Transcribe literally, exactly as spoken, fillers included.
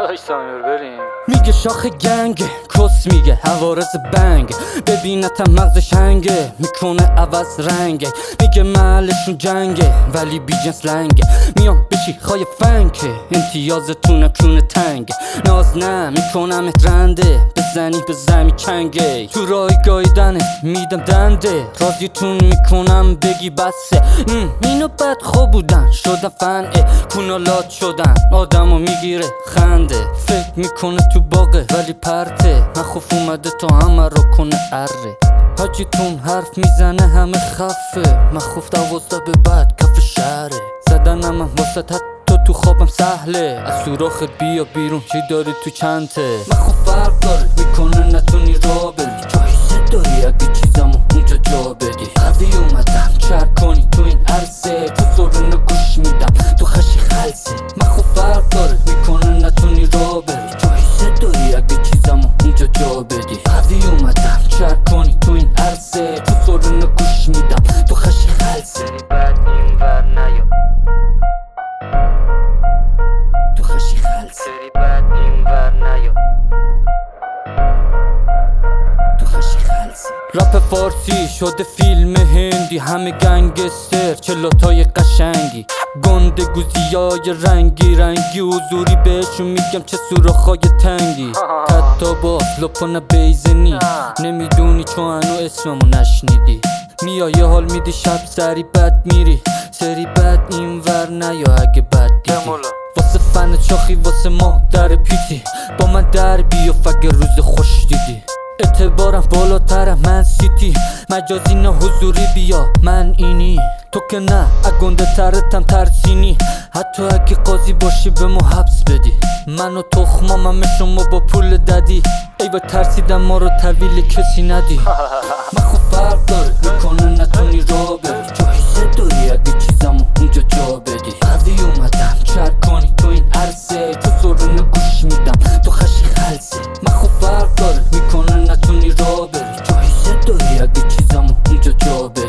وای سامیر بریم. میگه شاخ گنگه، کس میگه حوارز بنگ، ببینتم مغزش هنگه، میکنه عوض رنگه. میگه محلشون جنگه ولی بی جنس لنگه، میام بشی خای فنکه، امتیازتون کونه تنگه. ناز نه میکنم رنده، بزنی به زمی کنگه، تو رای گایدنت میدم دنده، راضیتون میکنم بگی بسه. اینو بد خوب بودن شدن فنه، کونالات شدن آدمو میگیره خنده، فکر میکنه تو باغه ولی پرته، من خوف اومده تا همه رو کنه اره. حاجیتون حرف میزنه همه خفه، من خوف دوازده به بعد کف شهره، زدنم هم واسه تو تو خوابم سهله، از سوراخت بیا بیرون چی داری تو چنته. من خوب فرق داره میکنه نتونی را بری، جایزه داری اگه چیزمو اونجا جا بدی. قوی اومدم چر کنی تو این عرصه، تو سرونو گوش میدم تو خشی خلصه. من خوب فرق داره میکنه نتونی را بری، جایزه داری اگه چیزمو اونجا جا بدی. قوی اومدم چر کنی تو این عرصه، تو سرونو گوش میدم تو خشی خلصه. بعد این ور نیا تو خشی خلصه، سری بعد این ور نیا تو خشی خلصه. رپ فارسی شده فیلم هندی، همه گنگستر چلاتای قشنگی، گنده گوزیای رنگی رنگی، حضوری بهشون میگم چه سوراخای تنگی. حتی باز لپانه بیزنی نمیدونی چون هنو اسممو نشنیدی، میای یه حال میدی شب سری بد میری، سری بد این ور نیا اگه بد دیدی. واسه فن چاخی واسه ما در پیتی، با من در بیا فگه روز خوش دیدی. اعتبارم بالاتر من سیتی، مجازی نه حضوری بیا من اینی، تو که نه اگنده ترتم ترسینی، حتی اگه قاضی باشی به ما حبس بدی. من و تخمام همه شما با پول دادی، ای با ترسیدم ما رو طویل کسی ندی. من خوب فرق داره میکنه نتونی را بری، جایزه داری اگه چیزمو اونجا جا بدی. قوی اومدم چر کنی تو این عرصه، تو سرونو گوش میدم تو خشی خلصه. من خوب فرق داره میکنه نتونی را بری، جایزه داری اگه چیزمو اونجا جا بدی.